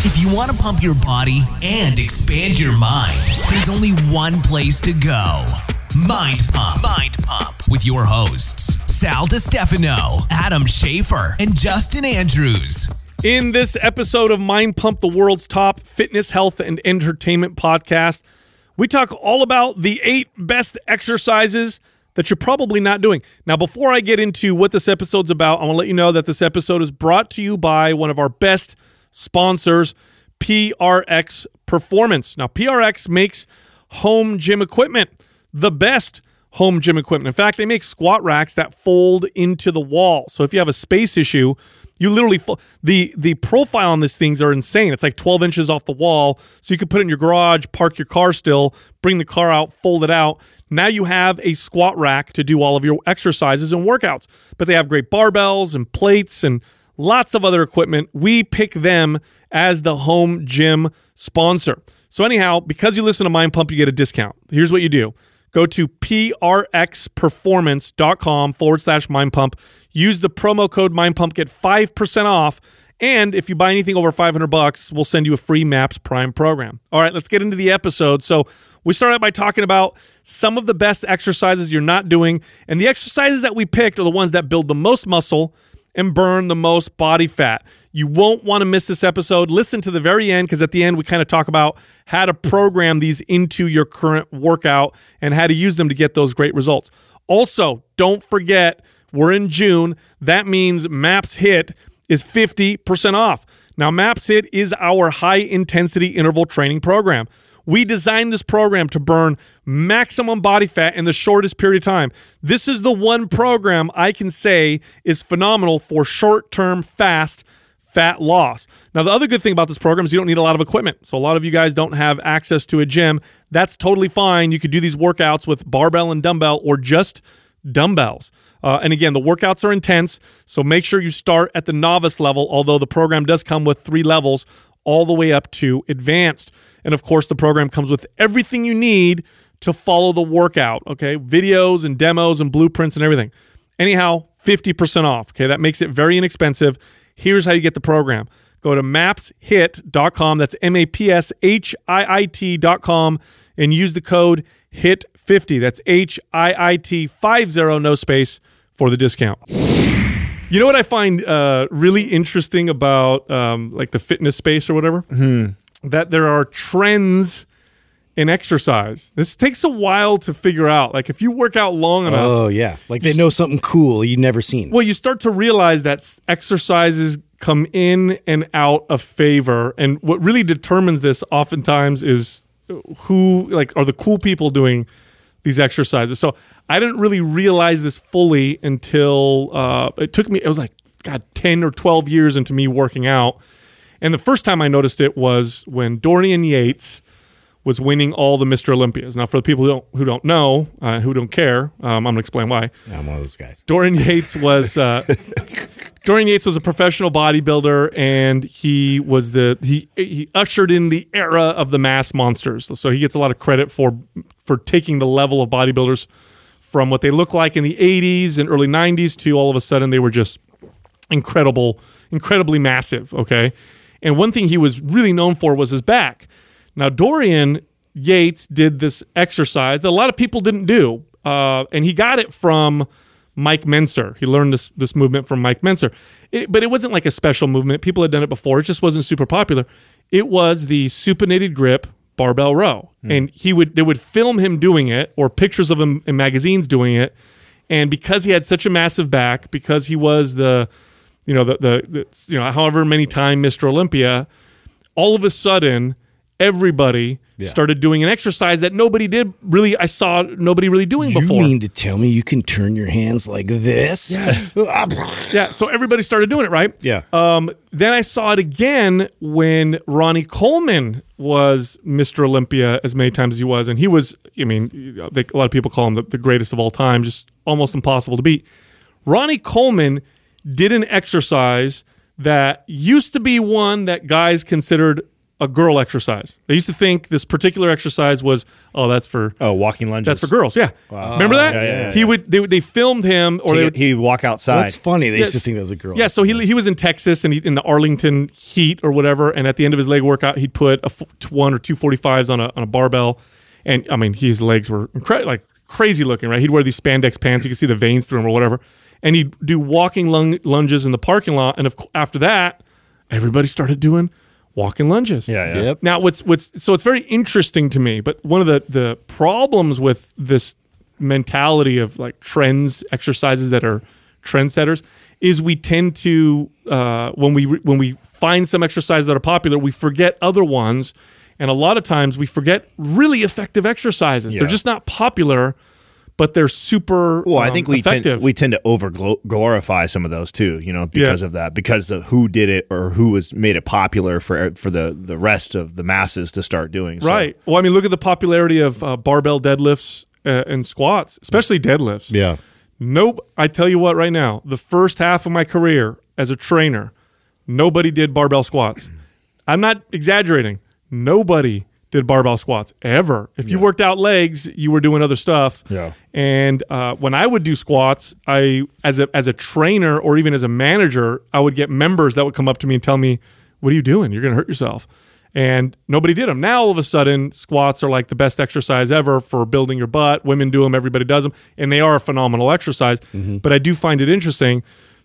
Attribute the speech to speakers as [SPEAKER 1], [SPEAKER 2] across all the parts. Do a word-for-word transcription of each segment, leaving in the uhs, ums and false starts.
[SPEAKER 1] If you want to pump your body and expand your mind, there's only one place to go. Mind Pump. Mind Pump with your hosts, Sal DiStefano, Adam Schafer, and Justin Andrews.
[SPEAKER 2] In this episode of Mind Pump, the world's top fitness, health, and entertainment podcast, we talk all about the eight best exercises that you're probably not doing. Now, before I get into what this episode's about, I want to let you know that this episode is brought to you by one of our best sponsors, P R X Performance. Now, P R X makes home gym equipment, the best home gym equipment. In fact, they make squat racks that fold into the wall. So if you have a space issue, you literally fo- the the profile on these things are insane. It's like twelve inches off the wall, so you can put it in your garage, park your car still, bring the car out, fold it out. Now you have a squat rack to do all of your exercises and workouts. But they have great barbells and plates and lots of other equipment. We pick them as the home gym sponsor. So anyhow, because you listen to Mind Pump, you get a discount. Here's what you do. Go to prxperformance.com forward slash Mind Pump. Use the promo code Mind Pump. Get five percent off. And if you buy anything over five hundred bucks, we'll send you a free MAPS Prime program. All right, let's get into the episode. So we start out by talking about some of the best exercises you're not doing. And the exercises that we picked are the ones that build the most muscle and burn the most body fat. You won't want to miss this episode. Listen to the very end, because at the end we kind of talk about how to program these into your current workout and how to use them to get those great results. Also, don't forget, we're in June. That means MAPS HIT is fifty percent off. Now, MAPS HIT is our high-intensity interval training program. We designed this program to burn maximum body fat in the shortest period of time. This is the one program I can say is phenomenal for short-term, fast fat loss. Now, the other good thing about this program is you don't need a lot of equipment. So a lot of you guys don't have access to a gym. That's totally fine. You could do these workouts with barbell and dumbbell or just dumbbells. Uh, and again, the workouts are intense, so make sure you start at the novice level, although the program does come with three levels all the way up to advanced. And of course, the program comes with everything you need to follow the workout, okay? Videos and demos and blueprints and everything. Anyhow, fifty percent off, okay? That makes it very inexpensive. Here's how you get the program. Go to maps hit dot com, that's M A P S H I I T dot com, and use the code hit fifty. That's H I I T fifty, no space, for the discount. You know what I find uh, really interesting about um, like the fitness space or whatever? Mm-hmm. That there are trends in exercise. This takes a while to figure out. Like if you work out long enough.
[SPEAKER 3] Oh, yeah. Like they know something cool you've never seen.
[SPEAKER 2] Well, you start to realize that exercises come in and out of favor. And what really determines this oftentimes is who like are the cool people doing these exercises. So I didn't really realize this fully until uh, it took me, it was like, God, ten or twelve years into me working out. And the first time I noticed it was when Dorian Yates was winning all the Mister Olympias. Now, for the people who don't who don't know, uh, who don't care, um, I'm going to explain why.
[SPEAKER 3] Yeah, I'm one of those guys.
[SPEAKER 2] Dorian Yates was uh, Dorian Yates was a professional bodybuilder, and he was the he he ushered in the era of the mass monsters. So he gets a lot of credit for for taking the level of bodybuilders from what they looked like in the eighties and early nineties to all of a sudden they were just incredible, incredibly massive. Okay, and one thing he was really known for was his back. Now, Dorian Yates did this exercise that a lot of people didn't do, uh, and he got it from Mike Mentzer. He learned this this movement from Mike Mentzer. It, but it wasn't like a special movement. People had done it before. It just wasn't super popular. It was the supinated grip barbell row. Hmm. And he would they would film him doing it or pictures of him in magazines doing it. And because he had such a massive back, because he was the, you know, the, the, the you know, however many time Mister Olympia, all of a sudden everybody yeah. started doing an exercise that nobody did really, I saw nobody really doing
[SPEAKER 3] you
[SPEAKER 2] before.
[SPEAKER 3] You mean to tell me you can turn your hands like this?
[SPEAKER 2] Yes. Yeah, so everybody started doing it, right?
[SPEAKER 3] Yeah.
[SPEAKER 2] Um, then I saw it again when Ronnie Coleman was Mister Olympia as many times as he was. And he was, I mean, they, a lot of people call him the, the greatest of all time, just almost impossible to beat. Ronnie Coleman did an exercise that used to be one that guys considered a girl exercise. They used to think this particular exercise was, oh, that's for
[SPEAKER 4] Oh, walking lunges.
[SPEAKER 2] that's for girls. Yeah,
[SPEAKER 4] Wow.
[SPEAKER 2] remember that?
[SPEAKER 4] Yeah, yeah, yeah,
[SPEAKER 2] he
[SPEAKER 4] yeah.
[SPEAKER 2] would they would- they filmed him, or
[SPEAKER 4] He,
[SPEAKER 2] they would,
[SPEAKER 4] he'd walk outside.
[SPEAKER 3] That's funny. They used to
[SPEAKER 2] Yes.
[SPEAKER 3] think that was a girl.
[SPEAKER 2] yeah. So he he was in Texas and he, in the Arlington heat or whatever, and at the end of his leg workout, he'd put a f- one or two forty-fives on a on a barbell, and I mean his legs were incre- like crazy looking, right? He'd wear these spandex pants, you could see the veins through them or whatever, and he'd do walking lung- lunges in the parking lot, and of, co- after that, everybody started doing walking lunges.
[SPEAKER 4] yeah, yeah.
[SPEAKER 3] Yep.
[SPEAKER 2] Now, what's what's so it's very interesting to me, but one of the the problems with this mentality of like trends, exercises that are trendsetters, is we tend to uh, when we when we find some exercises that are popular, we forget other ones, and a lot of times we forget really effective exercises.
[SPEAKER 4] Yeah.
[SPEAKER 2] They're just not popular, but they're super.
[SPEAKER 4] Well, I
[SPEAKER 2] um,
[SPEAKER 4] think we
[SPEAKER 2] effective.
[SPEAKER 4] tend, we tend to over glorify some of those too, you know, because
[SPEAKER 2] Yeah.
[SPEAKER 4] of that, because of who did it or who was made it popular for for the, the rest of the masses to start doing. So,
[SPEAKER 2] Right. Well, I mean, look at the popularity of uh, barbell deadlifts uh, and squats, especially deadlifts.
[SPEAKER 3] Yeah.
[SPEAKER 2] Nope. I tell you what, right now, the first half of my career as a trainer, nobody did barbell squats. I'm not exaggerating. Nobody did barbell squats ever. If you worked out legs, you were doing other stuff.
[SPEAKER 4] Yeah.
[SPEAKER 2] And uh, when I would do squats, I as a as a trainer or even as a manager, I would get members that would come up to me and tell me, "What are you doing? You're going to hurt yourself." And nobody did them. Now all of a sudden, squats are like the best exercise ever for building your butt. Women do them, everybody does them, and they are a phenomenal exercise. But I do find it interesting.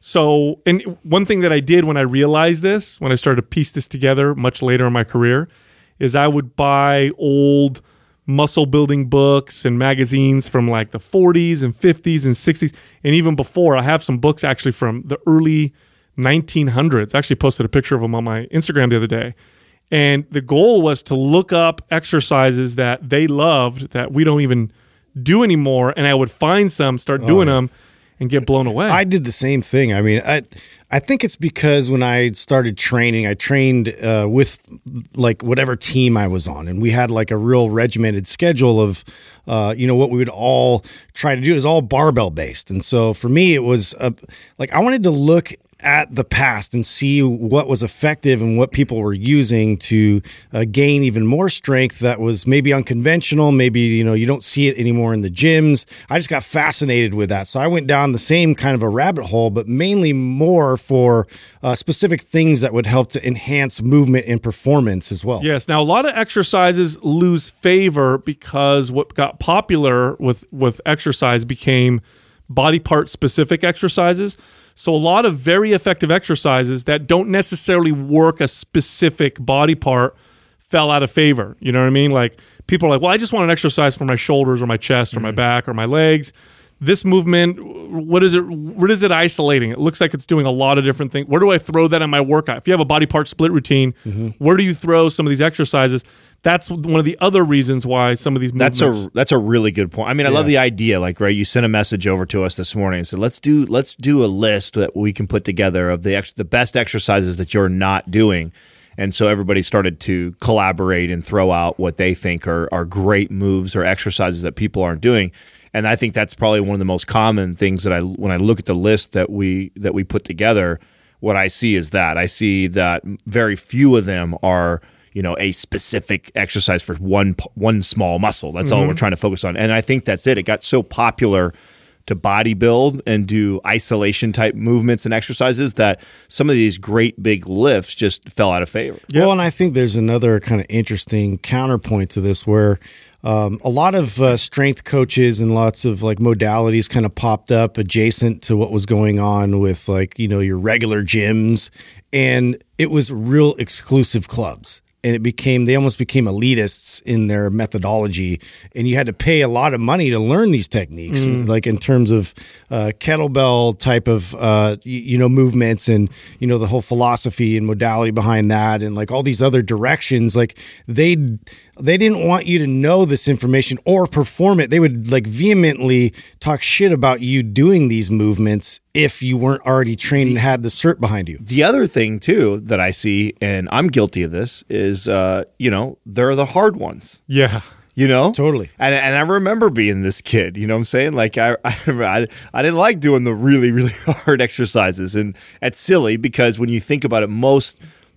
[SPEAKER 2] So, and one thing that I did when I realized this, when I started to piece this together much later in my career, is I would buy old muscle building books and magazines from like the forties and fifties and sixties, and even before. I have some books actually from the early nineteen hundreds. I actually posted a picture of them on my Instagram the other day. And the goal was to look up exercises that they loved that we don't even do anymore, and I would find some, start doing them, and get blown away.
[SPEAKER 3] I did the same thing. I mean, I I think it's because when I started training, I trained uh, with like whatever team I was on, and we had like a real regimented schedule of, uh, you know, what we would all try to do. It was all barbell based, and so for me, it was uh, like I wanted to look at the past and see what was effective and what people were using to uh, gain even more strength that was maybe unconventional. Maybe, you know, you don't see it anymore in the gyms. I just got fascinated with that. So I went down the same kind of a rabbit hole, but mainly more for uh, specific things that would help to enhance movement and performance as well.
[SPEAKER 2] Yes. Now, a lot of exercises lose favor because what got popular with, with exercise became body part specific exercises. So a lot of very effective exercises that don't necessarily work a specific body part fell out of favor. You know what I mean? Like people are like, well, I just want an exercise for my shoulders or my chest or my back or my legs. This movement, what is it? What is it isolating? It looks like it's doing a lot of different things. Where do I throw that in my workout? If you have a body part split routine, where do you throw some of these exercises? That's one of the other reasons why some of these movements.
[SPEAKER 4] That's a that's a really good point. I mean, I love the idea. Like, right, you sent a message over to us this morning and said, let's do let's do a list that we can put together of the ex- the best exercises that you're not doing. And so everybody started to collaborate and throw out what they think are are great moves or exercises that people aren't doing. And I think that's probably one of the most common things that I when I look at the list that we that we put together, what I see is that I see that very few of them are, you know, a specific exercise for one one small muscle. That's all we're trying to focus on. And I think that's it. It got so popular to bodybuild and do isolation type movements and exercises that some of these great big lifts just fell out of favor.
[SPEAKER 3] Well, and I think there's another kind of interesting counterpoint to this where um, a lot of uh, strength coaches and lots of like modalities kind of popped up adjacent to what was going on with like, you know, your regular gyms. And it was real exclusive clubs. And it became, they almost became elitists in their methodology. And you had to pay a lot of money to learn these techniques,
[SPEAKER 2] Mm.
[SPEAKER 3] like in terms of uh, kettlebell type of, uh, you, you know, movements and, you know, the whole philosophy and modality behind that and like all these other directions. Like they, they didn't want you to know this information or perform it. They would like vehemently talk shit about you doing these movements if you weren't already trained and had the cert behind you.
[SPEAKER 4] The other thing too that I see, and I'm guilty of this, is uh, you know, they're the hard ones.
[SPEAKER 2] Yeah.
[SPEAKER 4] You know,
[SPEAKER 3] Totally.
[SPEAKER 4] and and I remember being this kid. You know what I'm saying? Like I I I didn't like doing the really really hard exercises, and it's silly because when you think about it, most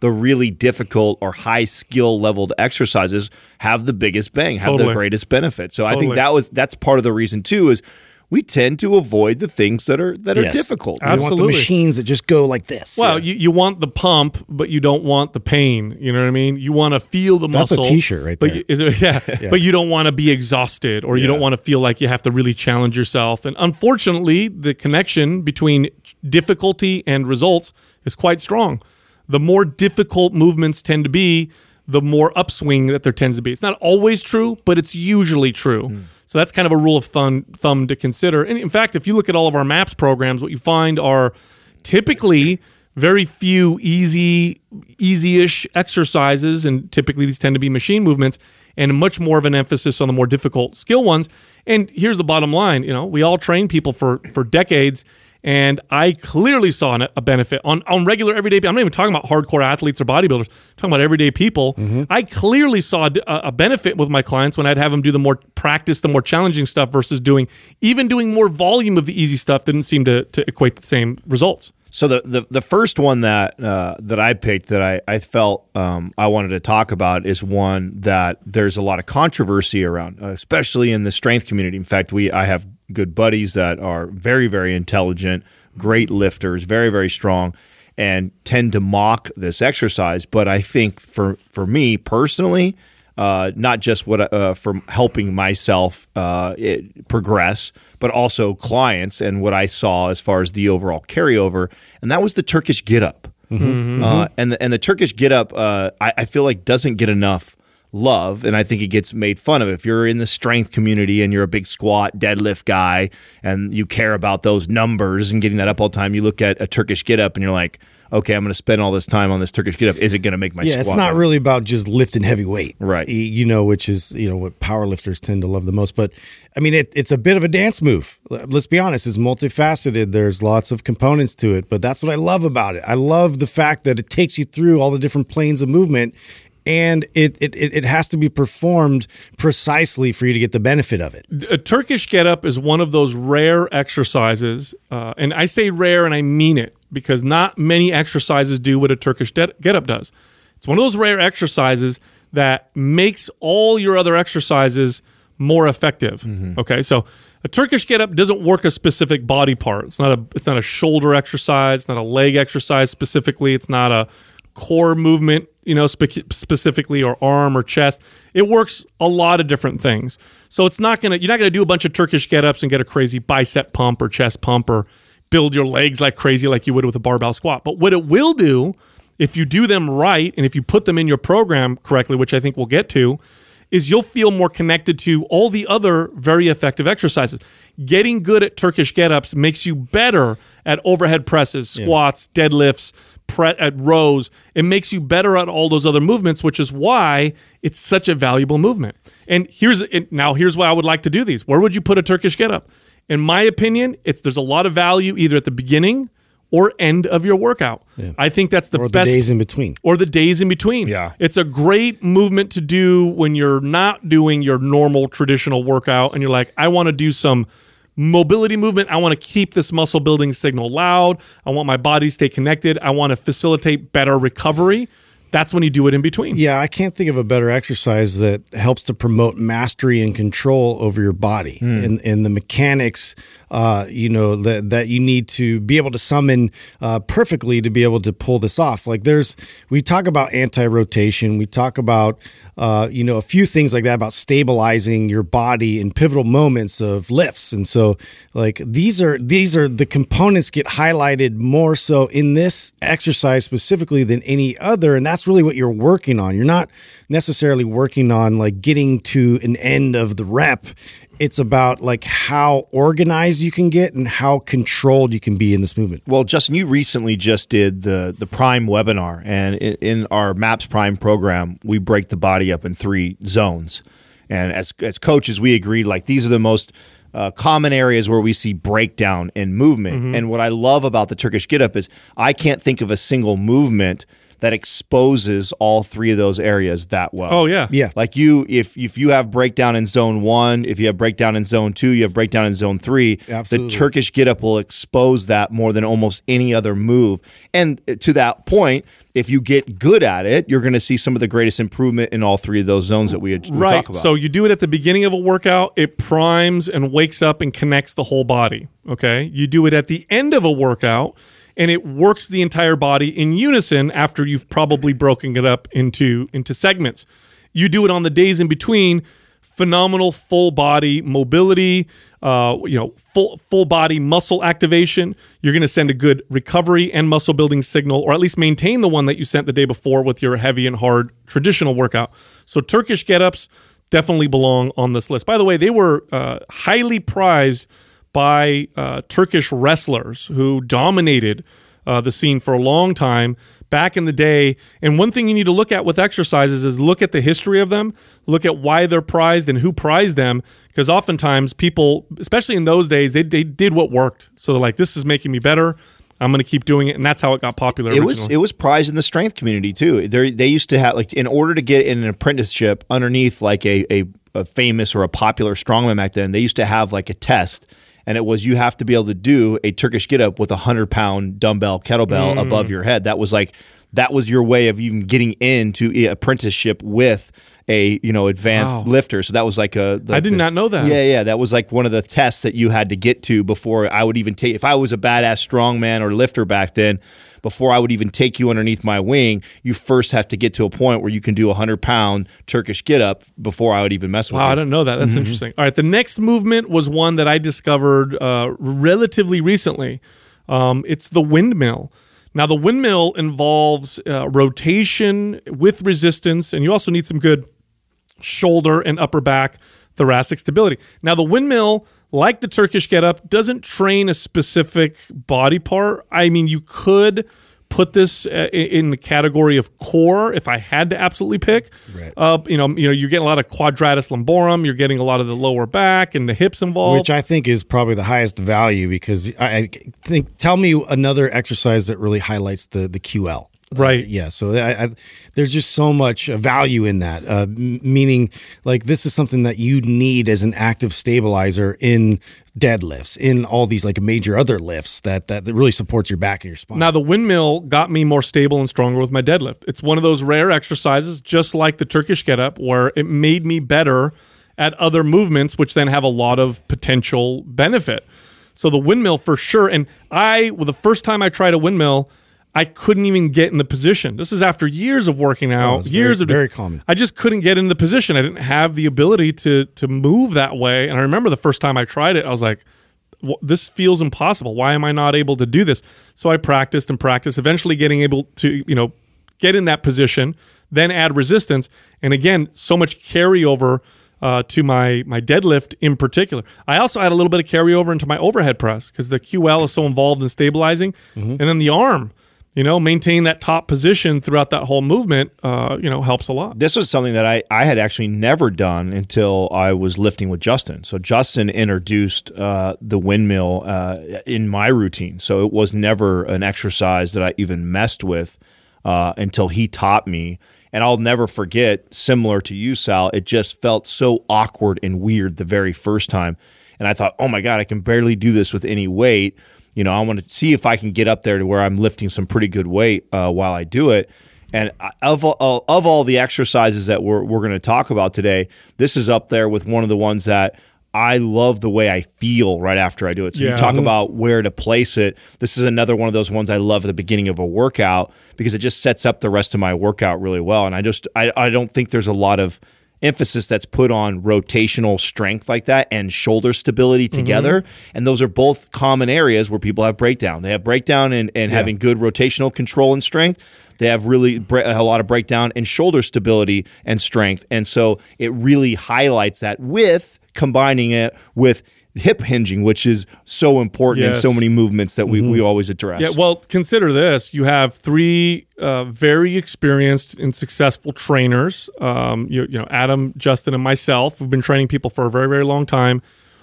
[SPEAKER 4] the really difficult or high skill leveled exercises have the biggest bang, have
[SPEAKER 2] Totally.
[SPEAKER 4] the greatest benefit. So I think
[SPEAKER 2] Totally.
[SPEAKER 4] that was that's part of the reason too is we tend to avoid the things that are that are
[SPEAKER 3] Yes.
[SPEAKER 4] difficult.
[SPEAKER 3] We want the
[SPEAKER 2] Absolutely.
[SPEAKER 3] machines that just go like this.
[SPEAKER 2] Well, you, you want the pump, but you don't want the pain. You know what I mean? You want to feel the
[SPEAKER 3] That's a
[SPEAKER 2] muscle.
[SPEAKER 3] t-shirt right
[SPEAKER 2] but
[SPEAKER 3] there.
[SPEAKER 2] you- is it, yeah, But you don't want to be exhausted, or you
[SPEAKER 4] Yeah.
[SPEAKER 2] don't want to feel like you have to really challenge yourself. And unfortunately, the connection between difficulty and results is quite strong. The more difficult movements tend to be, the more upswing that there tends to be. It's not always true, but it's usually true.
[SPEAKER 3] Hmm.
[SPEAKER 2] So that's kind of a rule of thumb, thumb to consider. And in fact, if you look at all of our MAPS programs, what you find are typically very few easy, easy-ish exercises, and typically these tend to be machine movements, and much more of an emphasis on the more difficult skill ones. And here's the bottom line: you know, we all train people for for decades, and I clearly saw an- a benefit on on regular everyday people. I'm not even talking about hardcore athletes or bodybuilders. I'm talking about everyday people. I clearly saw a, a benefit with my clients when I'd have them do the more practice, the more challenging stuff versus doing even doing more volume of the easy stuff didn't seem to to equate the same results.
[SPEAKER 4] So the, the the first one that uh, that I picked that I I felt um, I wanted to talk about is one that there's a lot of controversy around, uh, especially in the strength community. In fact, we I have good buddies that are very very intelligent, great lifters, very very strong, and tend to mock this exercise. But I think for for me personally, uh, not just what uh, from helping myself uh, it, progress, but also clients and what I saw as far as the overall carryover, and that was the Turkish get up. Mm-hmm. Uh, and the and the Turkish get up, uh, I, I feel like doesn't get enough love, and I think it gets made fun of. If you're in the strength community and you're a big squat, deadlift guy, and you care about those numbers and getting that up all the time, you look at a Turkish get up and you're like, okay, I'm going to spend all this time on this Turkish get up. Is it going to make my
[SPEAKER 3] yeah,
[SPEAKER 4] squat?
[SPEAKER 3] it's not
[SPEAKER 4] better?
[SPEAKER 3] really about just lifting heavy weight,
[SPEAKER 4] Right.
[SPEAKER 3] Y- You know, which is you know what powerlifters tend to love the most. But I mean, it, it's a bit of a dance move. Let's be honest; it's multifaceted. There's lots of components to it, but that's what I love about it. I love the fact that it takes you through all the different planes of movement, and it it it it has to be performed precisely for you to get the benefit of it.
[SPEAKER 2] A Turkish get up is one of those rare exercises, uh, and I say rare and I mean it because not many exercises do what a Turkish get up does. It's one of those rare exercises that makes all your other exercises more effective. Mm-hmm. Okay, so a Turkish get up doesn't work a specific body part. It's not a it's not a shoulder exercise. It's not a leg exercise specifically. It's not a core movement, you know, spe- specifically, or arm or chest. It works a lot of different things. So it's not gonna you're not gonna do a bunch of Turkish get-ups and get a crazy bicep pump or chest pump or build your legs like crazy like you would with a barbell squat. But what it will do, if you do them right and if you put them in your program correctly, which I think we'll get to, is you'll feel more connected to all the other very effective exercises. Getting good at Turkish get-ups makes you better at overhead presses, squats, yeah. deadlifts, pre- at rows. It makes you better at all those other movements, which is why it's such a valuable movement. And here's now here's why I would like to do these. Where would you put a Turkish get-up? In my opinion, it's there's a lot of value either at the beginning or end of your workout. Yeah. I think that's the
[SPEAKER 3] or
[SPEAKER 2] best.
[SPEAKER 3] Or the days in between.
[SPEAKER 2] Or the days in between.
[SPEAKER 4] Yeah.
[SPEAKER 2] It's a great movement to do when you're not doing your normal traditional workout and you're like, I want to do some mobility movement. I want to keep this muscle building signal loud. I want my body to stay connected. I want to facilitate better recovery. That's when you do it in between.
[SPEAKER 3] Yeah, I can't think of a better exercise that helps to promote mastery and control over your body mm. and, and the mechanics, uh, you know, that, that you need to be able to summon uh, perfectly to be able to pull this off. Like there's, we talk about anti-rotation. We talk about, uh, you know, a few things like that about stabilizing your body in pivotal moments of lifts. And so like these are, these are the components get highlighted more so in this exercise specifically than any other. And that's really what you're working on. You're not necessarily working on like getting to an end of the rep. It's about like how organized you can get and how controlled you can be in this movement.
[SPEAKER 4] Well, Justin, you recently just did the the Prime webinar, and in, in our MAPS Prime program, we break the body up in three zones. And as as coaches, we agreed like these are the most Uh, common areas where we see breakdown in movement. Mm-hmm. And what I love about the Turkish get up is I can't think of a single movement that exposes all three of those areas that well.
[SPEAKER 2] Oh yeah.
[SPEAKER 3] Yeah.
[SPEAKER 4] Like you, if if you have breakdown in zone one, if you have breakdown in zone two, you have breakdown in zone three.
[SPEAKER 3] Absolutely.
[SPEAKER 4] The Turkish get up will expose that more than almost any other move. And to that point, if you get good at it, you're going to see some of the greatest improvement in all three of those zones that we had we
[SPEAKER 2] Right.
[SPEAKER 4] talk about.
[SPEAKER 2] So you do it at the beginning of a workout, it primes and wakes up and connects the whole body. Okay. You do it at the end of a workout, and it works the entire body in unison after you've probably broken it up into, into segments. You do it on the days in between, phenomenal full body mobility, uh, you know, full full body muscle activation. You're going to send a good recovery and muscle building signal, or at least maintain the one that you sent the day before with your heavy and hard traditional workout. So Turkish get-ups definitely belong on this list. By the way, they were uh, highly prized by uh, Turkish wrestlers who dominated uh, the scene for a long time back in the day. And one thing you need to look at with exercises is look at the history of them, look at why they're prized and who prized them, because oftentimes people, especially in those days, they, they did what worked. So they're like, this is making me better. I'm going to keep doing it, and that's how it got popular.
[SPEAKER 4] It
[SPEAKER 2] originally.
[SPEAKER 4] was it was prized in the strength community too. They they used to have, like, in order to get in an apprenticeship underneath like a, a a famous or a popular strongman back then, they used to have like a test, and it was you have to be able to do a Turkish get up with a hundred pound dumbbell kettlebell
[SPEAKER 2] Mm.
[SPEAKER 4] above your head. That was like that was your way of even getting into a apprenticeship with a you know advanced
[SPEAKER 2] Wow.
[SPEAKER 4] lifter. So that was like a. The,
[SPEAKER 2] I did
[SPEAKER 4] the-
[SPEAKER 2] not know that.
[SPEAKER 4] Yeah, yeah, that was like one of the tests that you had to get to before I would even take. If I was a badass strongman or lifter back then, before I would even take you underneath my wing, you first have to get to a point where you can do a hundred pound Turkish get up before I would even mess with
[SPEAKER 2] Wow,
[SPEAKER 4] you.
[SPEAKER 2] I didn't know that. That's
[SPEAKER 3] Mm-hmm.
[SPEAKER 2] interesting. All right, the next movement was one that I discovered uh, relatively recently. Um, it's the windmill. Now, the windmill involves uh, rotation with resistance, and you also need some good shoulder and upper back thoracic stability. Now, the windmill, like the Turkish get-up, doesn't train a specific body part. I mean, you could put this uh, in the category of core if I had to absolutely pick.
[SPEAKER 3] Right.
[SPEAKER 2] Uh, you know, you know, you're getting a lot of quadratus lumborum. You're getting a lot of the lower back and the hips involved.
[SPEAKER 3] Which I think is probably the highest value, because I I think, tell me another exercise that really highlights the, the Q L.
[SPEAKER 2] Right.
[SPEAKER 3] Uh, yeah. So I, I, there's just so much value in that, uh, m- meaning like this is something that you need as an active stabilizer in deadlifts, in all these like major other lifts that, that really supports your back and your spine.
[SPEAKER 2] Now, the windmill got me more stable and stronger with my deadlift. It's one of those rare exercises, just like the Turkish get-up, where it made me better at other movements, which then have a lot of potential benefit. So the windmill for sure. And I, well, the first time I tried a windmill, I couldn't even get in the position. This is after years of working out,
[SPEAKER 3] it's
[SPEAKER 2] years
[SPEAKER 3] very-
[SPEAKER 2] of
[SPEAKER 3] very common.
[SPEAKER 2] I just couldn't get in the position. I didn't have the ability to to move that way. And I remember the first time I tried it, I was like, "Wh- this feels impossible. Why am I not able to do this? So I practiced and practiced, eventually getting able to, you know, get in that position, then add resistance. And again, so much carryover uh, to my my deadlift in particular. I also add a little bit of carryover into my overhead press because the Q L is so involved in stabilizing.
[SPEAKER 3] Mm-hmm.
[SPEAKER 2] And then the arm, you know, maintain that top position throughout that whole movement, uh, you know, helps a lot.
[SPEAKER 4] This was something that I, I had actually never done until I was lifting with Justin. So Justin introduced uh, the windmill uh, in my routine. So it was never an exercise that I even messed with uh, until he taught me. And I'll never forget, similar to you, Sal, it just felt so awkward and weird the very first time. And I thought, oh my God, I can barely do this with any weight. You know, I want to see if I can get up there to where I'm lifting some pretty good weight uh, while I do it. And of all, of all the exercises that we're we're going to talk about today, this is up there with one of the ones that I love the way I feel right after I do it. So
[SPEAKER 2] Yeah.
[SPEAKER 4] you talk about where to place it. This is another one of those ones I love at the beginning of a workout because it just sets up the rest of my workout really well. And I just I, I don't think there's a lot of emphasis that's put on rotational strength like that and shoulder stability together. Mm-hmm. And those are both common areas where people have breakdown. They have breakdown in, in
[SPEAKER 3] Yeah.
[SPEAKER 4] having good rotational control and strength. They have really bre- a lot of breakdown in shoulder stability and strength. And so it really highlights that with combining it with hip hinging, which is so important
[SPEAKER 2] Yes.
[SPEAKER 4] in so many movements that we, we always address.
[SPEAKER 2] Yeah, well, consider this. You have three uh, very experienced and successful trainers. Um, you, you know, Adam, Justin, and myself. We've been training people for a very, very long time.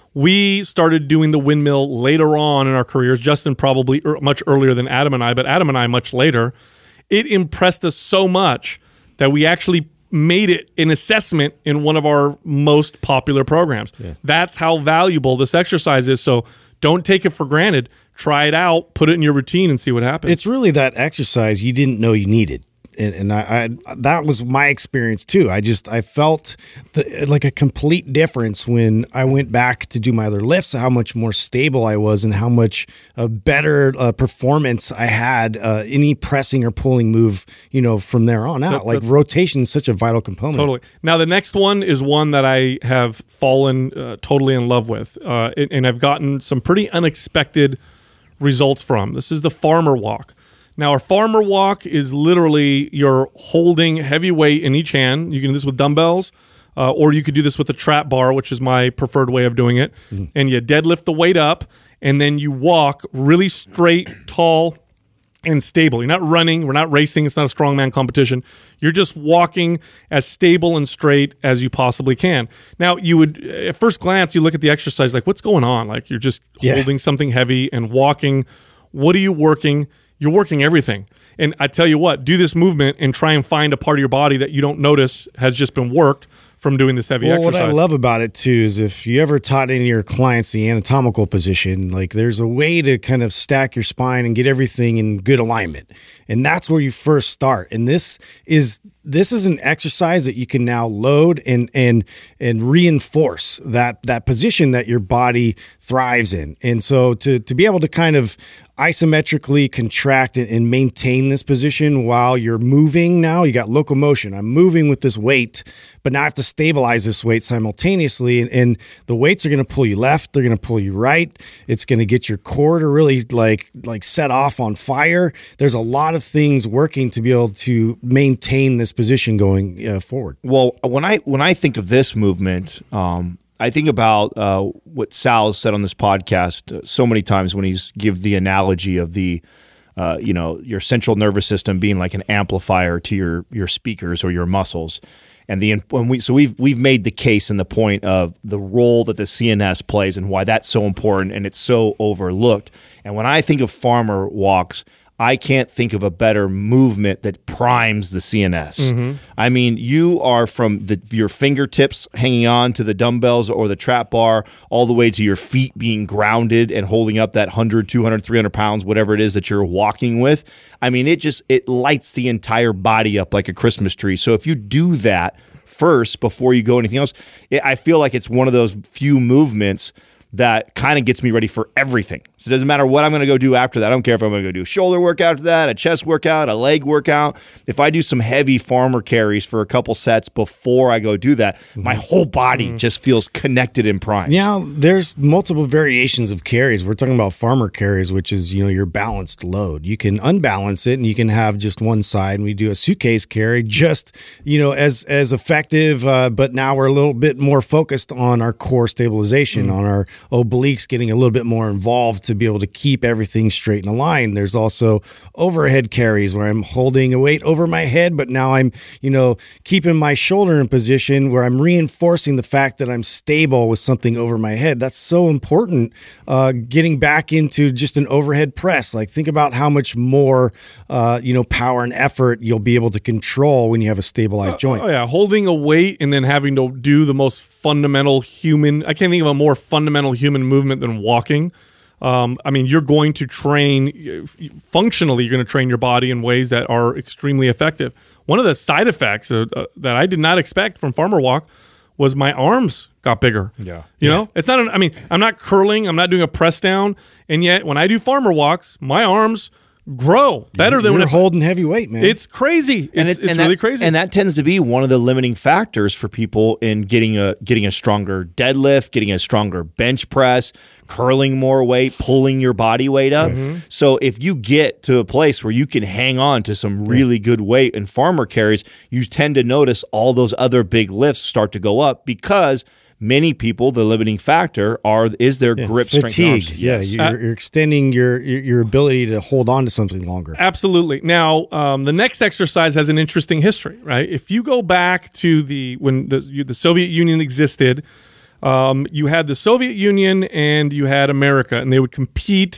[SPEAKER 2] We started doing the windmill later on in our careers. Justin probably er, much earlier than Adam and I, but Adam and I much later. it impressed us so much that we actually made it an assessment in one of our most popular programs. Yeah. That's how valuable this exercise is. So don't take it for granted. Try it out, put it in your routine, and see what happens.
[SPEAKER 3] It's really that exercise you didn't know you needed. And, and I, I, that was my experience too. I just, I felt the, like a complete difference when I went back to do my other lifts, how much more stable I was and how much uh, better uh, performance I had, uh, any pressing or pulling move, you know, from there on out. That, like rotation is such a vital component.
[SPEAKER 2] Totally. Now, the next one is one that I have fallen uh, totally in love with. Uh, and, and I've gotten some pretty unexpected results from. This is the farmer walk. Now, our farmer walk is literally you're holding heavy weight in each hand. You can do this with dumbbells, uh, or you could do this with a trap bar, which is my preferred way of doing it. Mm-hmm. And you deadlift the weight up, and then you walk really straight, tall, and stable. You're not running. We're not racing. It's not a strongman competition. You're just walking as stable and straight as you possibly can. Now, you would, at first glance, you look at the exercise like, what's going on? Like, you're just yeah. holding something heavy and walking. What are you working? You're working everything. And I tell you what, do this movement and try and find a part of your body that you don't notice has just been worked from doing this heavy
[SPEAKER 3] well,
[SPEAKER 2] exercise.
[SPEAKER 3] What I love about it too is if you ever taught any of your clients the anatomical position, like there's a way to kind of stack your spine and get everything in good alignment. And that's where you first start. And this is this is an exercise that you can now load and and and reinforce that that position that your body thrives in. And so to to be able to kind of isometrically contract and, and maintain this position while you're moving now, you got locomotion. I'm moving with this weight, but now I have to stabilize this weight simultaneously. And, and the weights are going to pull you left. They're going to pull you right. It's going to get your core to really like like set off on fire. There's a lot of things working to be able to maintain this position going uh, forward.
[SPEAKER 4] Well, when I when I think of this movement, um, I think about uh, what Sal said on this podcast uh, so many times when he's give the analogy of the, uh, you know, your central nervous system being like an amplifier to your your speakers or your muscles, and the when we so we've we've made the case and the point of the role that the C N S plays and why that's so important and it's so overlooked. And when I think of farmer walks, I can't think of a better movement that primes the C N S. Mm-hmm. I mean, you are from the, your fingertips hanging on to the dumbbells or the trap bar all the way to your feet being grounded and holding up that one hundred, two hundred, three hundred pounds, whatever it is that you're walking with. I mean, it just, it lights the entire body up like a Christmas tree. So if you do that first before you go anything else, it, I feel like it's one of those few movements that kind of gets me ready for everything. So it doesn't matter what I'm going to go do after that. I don't care if I'm going to go do a shoulder workout after that, a chest workout, a leg workout. If I do some heavy farmer carries for a couple sets before I go do that, mm-hmm. my whole body mm-hmm. just feels connected and primed.
[SPEAKER 3] Now, there's multiple variations of carries. We're talking about farmer carries, which is, you know, your balanced load. You can unbalance it and you can have just one side. And we do a suitcase carry just, you know, as, as effective, uh, but now we're a little bit more focused on our core stabilization, mm-hmm. on our obliques getting a little bit more involved to be able to keep everything straight and aligned. There's also overhead carries where I'm holding a weight over my head, but now I'm, you know, keeping my shoulder in position where I'm reinforcing the fact that I'm stable with something over my head. That's so important. Uh, getting back into just an overhead press. Like think about how much more, uh, you know, power and effort you'll be able to control when you have a stabilized joint.
[SPEAKER 2] Oh yeah, holding a weight and then having to do the most fundamental human, I can't think of a more fundamental human movement than walking. Um, I mean, you're going to train, functionally, you're going to train your body in ways that are extremely effective. One of the side effects uh, uh, that I did not expect from Farmer Walk was my arms got bigger.
[SPEAKER 4] Yeah.
[SPEAKER 2] You
[SPEAKER 4] yeah.
[SPEAKER 2] know, it's not, an, I mean, I'm not curling, I'm not doing a press down. And yet when I do Farmer Walks, my arms grow better
[SPEAKER 3] you're
[SPEAKER 2] than when
[SPEAKER 3] holding heavy weight, man.
[SPEAKER 2] It's crazy. It's,
[SPEAKER 4] and it,
[SPEAKER 2] it's
[SPEAKER 4] and
[SPEAKER 2] really
[SPEAKER 4] that,
[SPEAKER 2] crazy.
[SPEAKER 4] And that tends to be one of the limiting factors for people in getting a getting a stronger deadlift, getting a stronger bench press, curling more weight, pulling your body weight up. Mm-hmm. So if you get to a place where you can hang on to some really good weight and farmer carries, you tend to notice all those other big lifts start to go up because many people, the limiting factor are is their
[SPEAKER 3] yeah,
[SPEAKER 4] grip
[SPEAKER 3] fatigue.
[SPEAKER 4] strength.
[SPEAKER 3] Yeah, yes. you're, you're extending your your ability to hold on to something longer.
[SPEAKER 2] Absolutely. Now, um, the next exercise has an interesting history, right? If you go back to the when the, the Soviet Union existed, um, you had the Soviet Union and you had America, and they would compete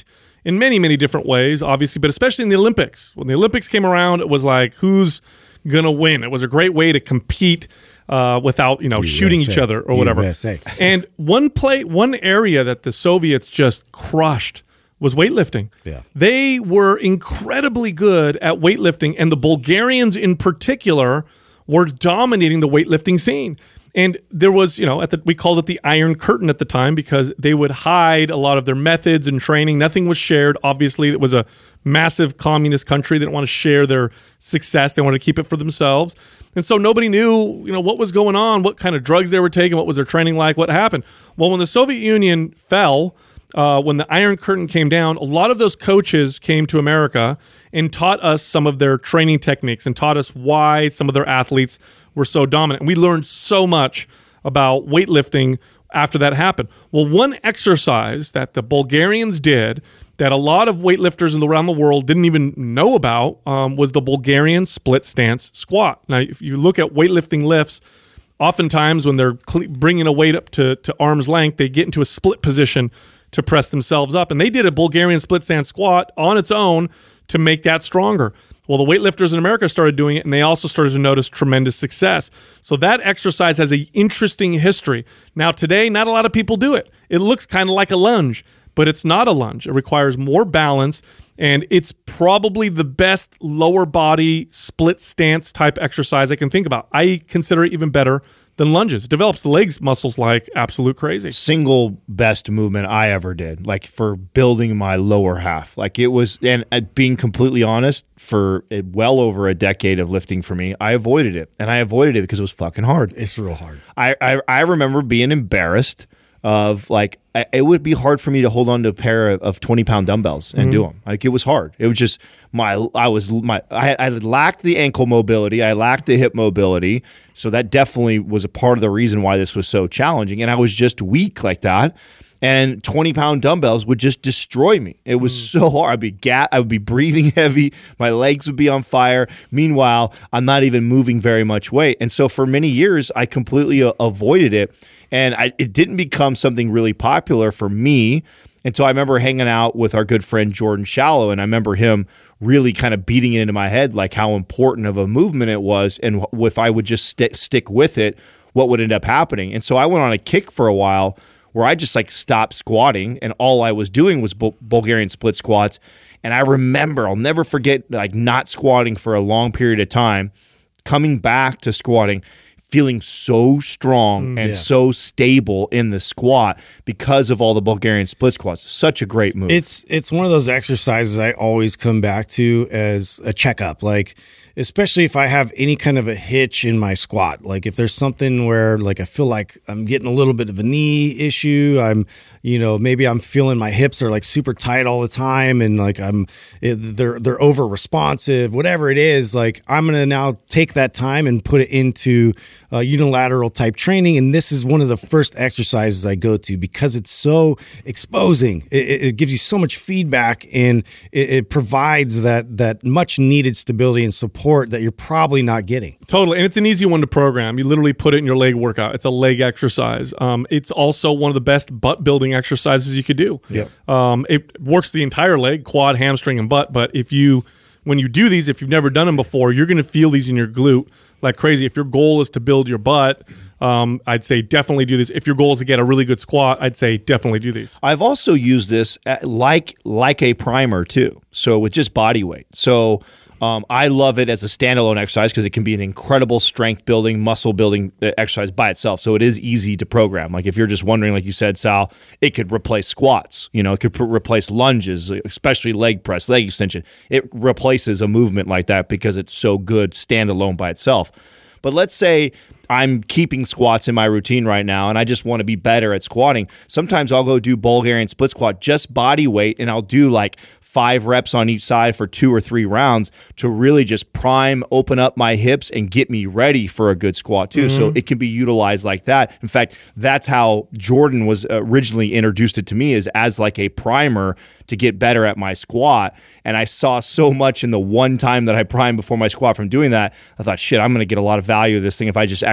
[SPEAKER 2] in many, many different ways, obviously, but especially in the Olympics. When the Olympics came around, it was like, who's going to win? It was a great way to compete uh, without, you know,
[SPEAKER 3] U S A.
[SPEAKER 2] shooting each other or whatever.
[SPEAKER 3] U S A.
[SPEAKER 2] And one play, one area that the Soviets just crushed was weightlifting.
[SPEAKER 3] Yeah.
[SPEAKER 2] They were incredibly good at weightlifting, and the Bulgarians in particular were dominating the weightlifting scene. And there was, you know, at the, we called it the Iron Curtain at the time because they would hide a lot of their methods and training. Nothing was shared. Obviously, it was a massive communist country. They didn't want to share their success. They wanted to keep it for themselves. And so nobody knew, you know, what was going on, what kind of drugs they were taking, what was their training like, what happened. Well, when the Soviet Union fell, uh, when the Iron Curtain came down, a lot of those coaches came to America and taught us some of their training techniques and taught us why some of their athletes were so dominant. And we learned so much about weightlifting after that happened. Well, one exercise that the Bulgarians did that a lot of weightlifters around the world didn't even know about um, was the Bulgarian split stance squat. Now, if you look at weightlifting lifts, oftentimes when they're cl- bringing a weight up to, to arm's length, they get into a split position to press themselves up. And they did a Bulgarian split stance squat on its own to make that stronger. Well, the weightlifters in America started doing it, and they also started to notice tremendous success. So that exercise has an interesting history. Now, today, not a lot of people do it. It looks kind of like a lunge, but it's not a lunge. It requires more balance, and it's probably the best lower body split stance type exercise I can think about. I consider it even better than lunges. It develops the legs muscles like absolute crazy.
[SPEAKER 4] Single best movement I ever did, like for building my lower half. Like it was, and uh, being completely honest, for uh, well over a decade of lifting for me, I avoided it. And I avoided it because it was fucking hard.
[SPEAKER 3] It's real hard.
[SPEAKER 4] I, I, I remember being embarrassed of like, I, it would be hard for me to hold on to a pair of, of twenty pound dumbbells and mm-hmm. do them. Like it was hard. It was just my, I was, my, I, I lacked the ankle mobility. I lacked the hip mobility. So that definitely was a part of the reason why this was so challenging. And I was just weak like that. And twenty pound dumbbells would just destroy me. It was mm. so hard. I'd be ga- I would be breathing heavy. My legs would be on fire. Meanwhile, I'm not even moving very much weight. And so for many years, I completely uh, avoided it. And I, it didn't become something really popular for me. And so I remember hanging out with our good friend Jordan Shallow, and I remember him really kind of beating it into my head, like how important of a movement it was. And if I would just stick stick with it, what would end up happening? And so I went on a kick for a while where I just like stopped squatting, and all I was doing was Bul- Bulgarian split squats. And I remember, I'll never forget, like not squatting for a long period of time, coming back to squatting, feeling so strong mm, and yeah. so stable in the squat because of all the Bulgarian split squats. Such a great move.
[SPEAKER 3] It's it's one of those exercises I always come back to as a checkup, like especially if I have any kind of a hitch in my squat. Like if there's something where like I feel like I'm getting a little bit of a knee issue, I'm, you know, maybe I'm feeling my hips are like super tight all the time and like I'm, they're, they're over responsive, whatever it is, like I'm going to now take that time and put it into uh, unilateral type training. And this is one of the first exercises I go to because it's so exposing. It, it gives you so much feedback and it, it provides that, that much needed stability and support that you're probably not getting.
[SPEAKER 2] Totally. And it's an easy one to program. You literally put it in your leg workout. It's a leg exercise. Um, it's also one of the best butt building exercises you could do.
[SPEAKER 3] Yep.
[SPEAKER 2] Um, it works the entire leg, quad, hamstring, and butt. But if you, when you do these, if you've never done them before, you're going to feel these in your glute like crazy. If your goal is to build your butt, um, I'd say definitely do this. If your goal is to get a really good squat, I'd say definitely do these.
[SPEAKER 4] I've also used this at, like like a primer too. So with just body weight. So Um, I love it as a standalone exercise because it can be an incredible strength building, muscle building exercise by itself. So it is easy to program. Like if you're just wondering, like you said, Sal, it could replace squats. You know, it could pr- replace lunges, especially leg press, leg extension. It replaces a movement like that because it's so good standalone by itself. But let's say I'm keeping squats in my routine right now and I just want to be better at squatting. Sometimes I'll go do Bulgarian split squat, just body weight, and I'll do like five reps on each side for two or three rounds to really just prime, open up my hips and get me ready for a good squat too. Mm-hmm. So it can be utilized like that. In fact, that's how Jordan was originally introduced it to me, is as like a primer to get better at my squat. And I saw so much in the one time that I primed before my squat from doing that. I thought, shit, I'm going to get a lot of value of this thing if I just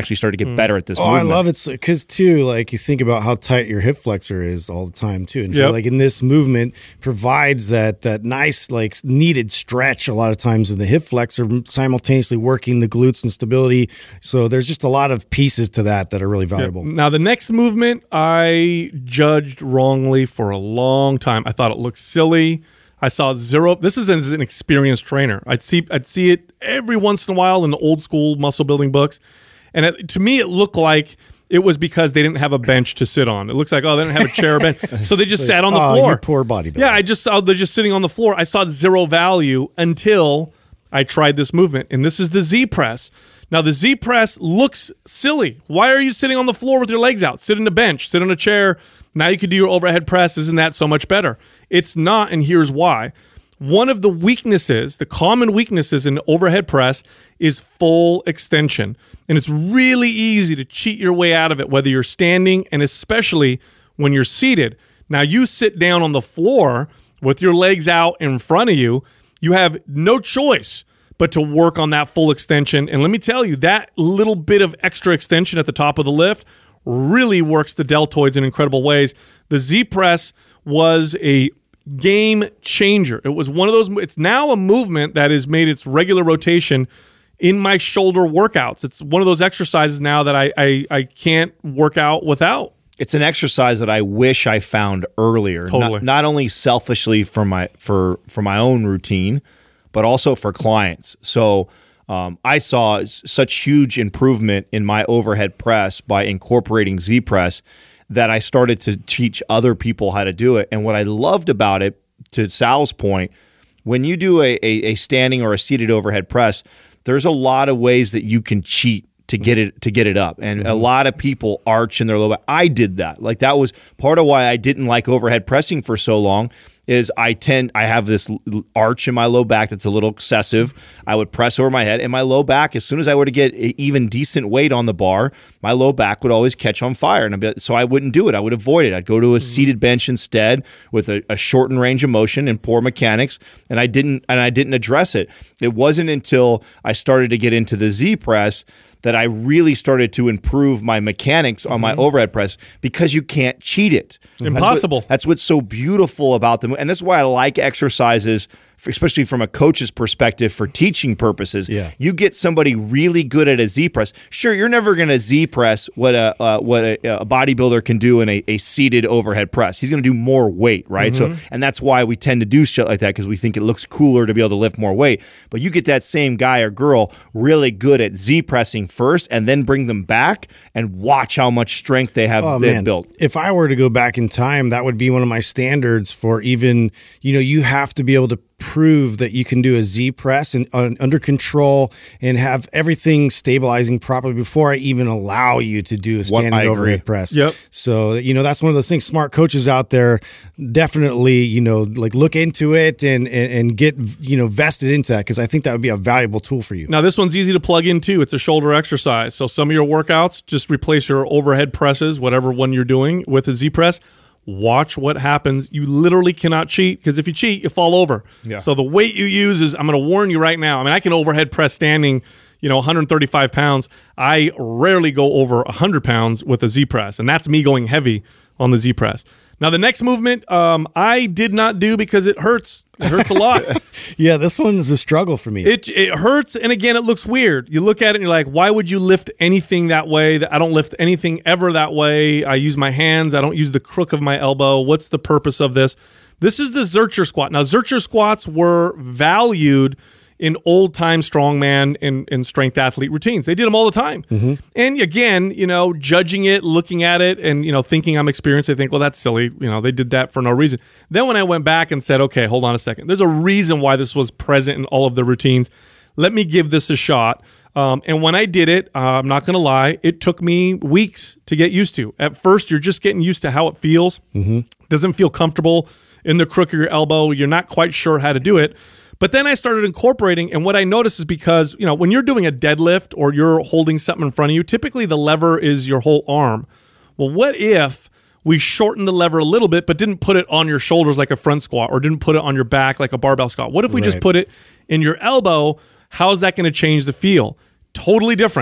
[SPEAKER 4] actually started to get mm. better at this
[SPEAKER 3] oh,
[SPEAKER 4] movement.
[SPEAKER 3] I love it because, too, like you think about how tight your hip flexor is all the time, too. And so,
[SPEAKER 2] yep.
[SPEAKER 3] like in this movement provides that that nice, like needed stretch a lot of times in the hip flexor, simultaneously working the glutes and stability. So there's just a lot of pieces to that that are really valuable.
[SPEAKER 2] Yep. Now, the next movement I judged wrongly for a long time. I thought it looked silly. I saw zero. This is as an experienced trainer. I'd see I'd see it every once in a while in the old school muscle building books. And it, to me, it looked like it was because they didn't have a bench to sit on. It looks like, oh, they didn't have a chair or bench. So they just sat on the
[SPEAKER 3] oh,
[SPEAKER 2] floor.
[SPEAKER 3] You poor bodybuilder.
[SPEAKER 2] Yeah, I just saw they're just sitting on the floor. I saw zero value until I tried this movement. And this is the Z press. Now, the Z press looks silly. Why are you sitting on the floor with your legs out? Sit on a bench, sit on a chair. Now you could do your overhead press. Isn't that so much better? It's not, and here's why. One of the weaknesses, the common weaknesses in overhead press is full extension. And it's really easy to cheat your way out of it, whether you're standing and especially when you're seated. Now, you sit down on the floor with your legs out in front of you, you have no choice but to work on that full extension. And let me tell you, that little bit of extra extension at the top of the lift really works the deltoids in incredible ways. The Z press was a game changer. It was one of those, it's now a movement that has made its regular rotation in my shoulder workouts. It's one of those exercises now that I, I, I can't work out without.
[SPEAKER 4] It's an exercise that I wish I found earlier.
[SPEAKER 2] Totally.
[SPEAKER 4] Not, not only selfishly for my for for my own routine, but also for clients. So um, I saw such huge improvement in my overhead press by incorporating Z press that I started to teach other people how to do it. And what I loved about it, to Sal's point, when you do a, a, a standing or a seated overhead press, there's a lot of ways that you can cheat to get it to get it up. And mm-hmm. a lot of people arch in their low back. I did that. Like that was part of why I didn't like overhead pressing for so long. Is I tend I have this arch in my low back that's a little excessive. I would press over my head, and my low back, as soon as I were to get even decent weight on the bar, my low back would always catch on fire, and I'd be, so I wouldn't do it. I would avoid it. I'd go to a seated bench instead with a, a shortened range of motion and poor mechanics, and I didn't and I didn't address it. It wasn't until I started to get into the Z press that I really started to improve my mechanics on my mm-hmm. overhead press, because you can't cheat it.
[SPEAKER 2] Impossible.
[SPEAKER 4] That's, what, that's what's so beautiful about them. And this is why I like exercises, especially from a coach's perspective for teaching purposes.
[SPEAKER 3] Yeah.
[SPEAKER 4] You get somebody really good at a Z press. Sure, you're never going to Z press what a uh, what a, a bodybuilder can do in a, a seated overhead press. He's going to do more weight, right? Mm-hmm. So, and that's why we tend to do shit like that, because we think it looks cooler to be able to lift more weight. But you get that same guy or girl really good at Z pressing first, and then bring them back and watch how much strength they have
[SPEAKER 3] oh,
[SPEAKER 4] they've
[SPEAKER 3] man.
[SPEAKER 4] built.
[SPEAKER 3] If I were to go back in time, that would be one of my standards for even, you know, you have to be able to prove that you can do a Z press and uh, under control and have everything stabilizing properly before I even allow you to do a standing overhead press.
[SPEAKER 2] Yep.
[SPEAKER 3] So, you know, that's one of those things. Smart coaches out there definitely, you know, like look into it and and, and get, you know, vested into that, because I think that would be a valuable tool for you.
[SPEAKER 2] Now, this one's easy to plug in too. It's a shoulder exercise. So some of your workouts, just replace your overhead presses, whatever one you're doing, with a Z press. Watch what happens. You literally cannot cheat, because if you cheat, you fall over.
[SPEAKER 4] Yeah.
[SPEAKER 2] So the weight you use is, I'm going to warn you right now. I mean, I can overhead press standing, you know, one hundred thirty-five pounds. I rarely go over one hundred pounds with a Z press, and that's me going heavy on the Z press. Now, the next movement um, I did not do because it hurts. It hurts a lot.
[SPEAKER 3] Yeah, this one is a struggle for me.
[SPEAKER 2] It it hurts, and again, it looks weird. You look at it and you're like, why would you lift anything that way? I don't lift anything ever that way. I use my hands. I don't use the crook of my elbow. What's the purpose of this? This is the Zercher squat. Now, Zercher squats were valued in old-time strongman and, and strength athlete routines. They did them all the time. Mm-hmm. And again, you know, judging it, looking at it, and, you know, thinking I'm experienced, I think, well, that's silly. You know, they did that for no reason. Then when I went back and said, okay, hold on a second. There's a reason why this was present in all of the routines. Let me give this a shot. Um, and when I did it, uh, I'm not going to lie, it took me weeks to get used to. At first, you're just getting used to how it feels. Mm-hmm. Doesn't feel comfortable in the crook of your elbow. You're not quite sure how to do it. But then I started incorporating, and what I noticed is, because, you know, when you're doing a deadlift or you're holding something in front of you, typically the lever is your whole arm. Well, what if we shortened the lever a little bit, but didn't put it on your shoulders like a front squat, or didn't put it on your back like a barbell squat? What if we right. just put it in your elbow? How's that going to change the feel? Totally different.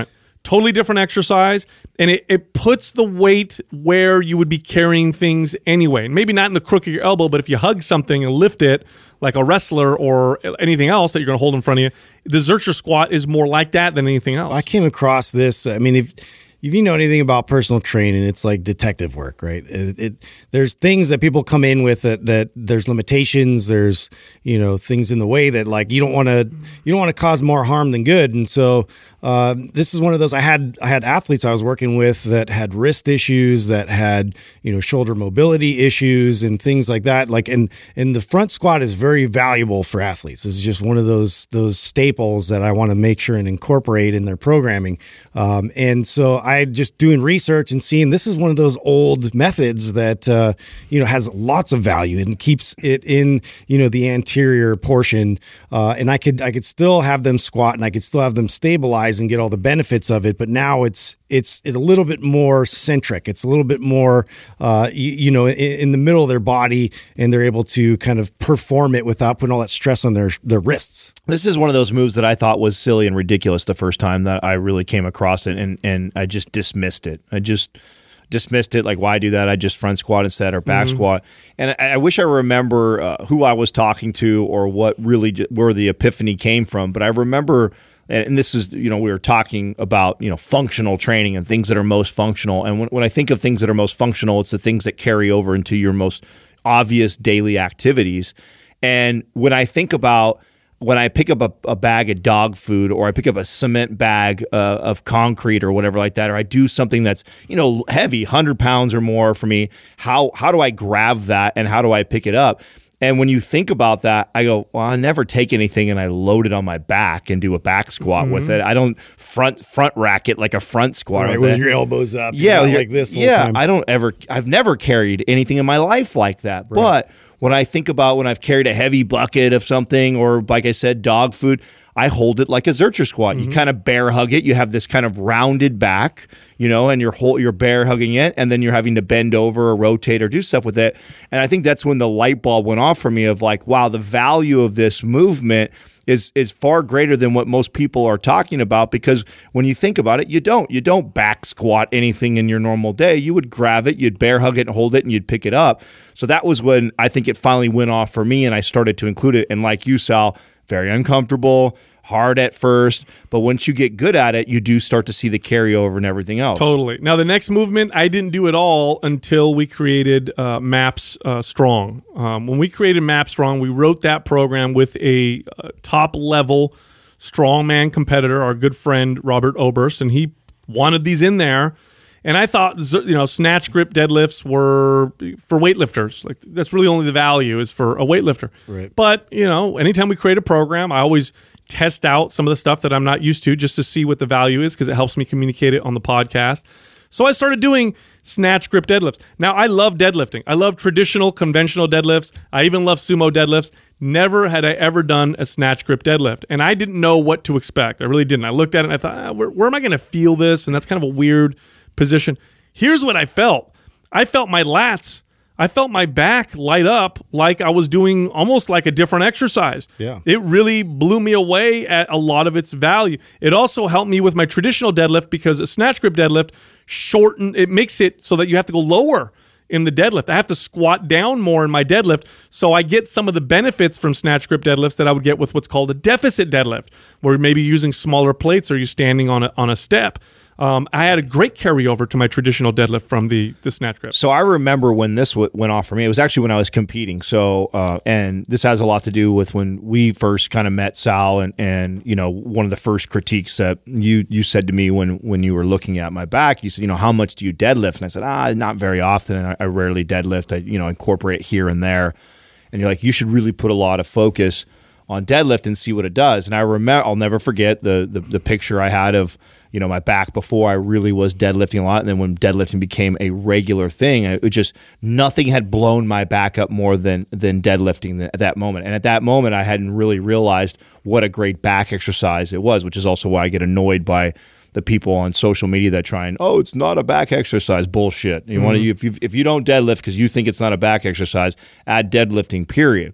[SPEAKER 2] totally different exercise, and it, it puts the weight where you would be carrying things anyway. Maybe not in the crook of your elbow, but if you hug something and lift it like a wrestler or anything else that you're going to hold in front of you, the Zercher squat is more like that than anything else.
[SPEAKER 3] I came across this. I mean, if if you know anything about personal training, it's like detective work, right? It, it there's things that people come in with that that there's limitations. There's you know things in the way that like you don't want to you don't want to cause more harm than good. And so uh, this is one of those. I had I had athletes I was working with that had wrist issues, that had you know shoulder mobility issues and things like that. Like and and the front squat is very valuable for athletes. This is just one of those those staples that I want to make sure and incorporate in their programming. Um, and so I just doing research and seeing this is one of those old methods that uh, you know has lots of value and keeps it in you know the anterior portion. Uh, and I could I could still have them squat and I could still have them stabilize and get all the benefits of it. But now it's it's, it's a little bit more centric. It's a little bit more uh, you, you know in, in the middle of their body, and they're able to kind of perform it without putting all that stress on their their wrists.
[SPEAKER 4] This is one of those moves that I thought was silly and ridiculous the first time that I really came across it, and and I just dismissed it. I just dismissed it. Like, why do that? I just front squat instead or back mm-hmm. squat. And I, I wish I remember uh, who I was talking to or what really j- where the epiphany came from. But I remember, and this is, you know, we were talking about, you know, functional training and things that are most functional. And when, when I think of things that are most functional, it's the things that carry over into your most obvious daily activities. And when I think about when I pick up a, a bag of dog food, or I pick up a cement bag uh, of concrete or whatever like that, or I do something that's, you know, heavy, one hundred pounds or more for me, how how do I grab that and how do I pick it up? And when you think about that, I go, well, I never take anything and I load it on my back and do a back squat mm-hmm. with it. I don't front front rack it like a front squat.
[SPEAKER 3] Right,
[SPEAKER 4] with,
[SPEAKER 3] with
[SPEAKER 4] it.
[SPEAKER 3] your elbows up.
[SPEAKER 4] Yeah,
[SPEAKER 3] like this the
[SPEAKER 4] yeah,
[SPEAKER 3] whole time.
[SPEAKER 4] I don't ever, I've never carried anything in my life like that. Right. But when I think about when I've carried a heavy bucket of something, or like I said, dog food, I hold it like a Zercher squat. Mm-hmm. You kind of bear hug it. You have this kind of rounded back, you know, and you're whole, you're bear hugging it, and then you're having to bend over or rotate or do stuff with it. And I think that's when the light bulb went off for me of like, wow, the value of this movement is is far greater than what most people are talking about, because when you think about it, you don't. You don't back squat anything in your normal day. You would grab it, you'd bear hug it and hold it, and you'd pick it up. So that was when I think it finally went off for me, and I started to include it. And like you, Sal, very uncomfortable, hard at first, but once you get good at it, you do start to see the carryover and everything else.
[SPEAKER 2] Totally. Now, the next movement, I didn't do at all until we created uh, MAPS uh, Strong. Um, when we created MAPS Strong, we wrote that program with a uh, top-level strongman competitor, our good friend Robert Oberst, and he wanted these in there. And I thought, you know, snatch grip deadlifts were for weightlifters. Like, that's really only the value is for a weightlifter.
[SPEAKER 3] Right.
[SPEAKER 2] But, you know, anytime we create a program, I always test out some of the stuff that I'm not used to just to see what the value is, because it helps me communicate it on the podcast. So I started doing snatch grip deadlifts. Now, I love deadlifting. I love traditional, conventional deadlifts. I even love sumo deadlifts. Never had I ever done a snatch grip deadlift, and I didn't know what to expect. I really didn't. I looked at it and I thought, ah, where, where am I going to feel this? And that's kind of a weird position. Here's what I felt. I felt my lats. I felt my back light up like I was doing almost like a different exercise.
[SPEAKER 3] Yeah.
[SPEAKER 2] It really blew me away at a lot of its value. It also helped me with my traditional deadlift, because a snatch grip deadlift shorten, it makes it so that you have to go lower in the deadlift. I have to squat down more in my deadlift, so I get some of the benefits from snatch grip deadlifts that I would get with what's called a deficit deadlift, where maybe you're using smaller plates or you're standing on a, on a step. Um, I had a great carryover to my traditional deadlift from the the snatch grip.
[SPEAKER 4] So I remember when this w- went off for me. It was actually when I was competing. So uh, and this has a lot to do with when we first kind of met Sal, and and you know one of the first critiques that you you said to me when when you were looking at my back, you said, you know, how much do you deadlift? And I said, ah, not very often, and I, I rarely deadlift. I you know incorporate it here and there. And you're like, you should really put a lot of focus on deadlift and see what it does. And I remember, I'll never forget the, the the picture I had of, you know, my back before I really was deadlifting a lot. And then when deadlifting became a regular thing, it just, nothing had blown my back up more than than deadlifting at that moment. And at that moment, I hadn't really realized what a great back exercise it was, which is also why I get annoyed by the people on social media that try and, oh, it's not a back exercise. Bullshit. You mm-hmm. want to, if you if you don't deadlift because you think it's not a back exercise, add deadlifting, period.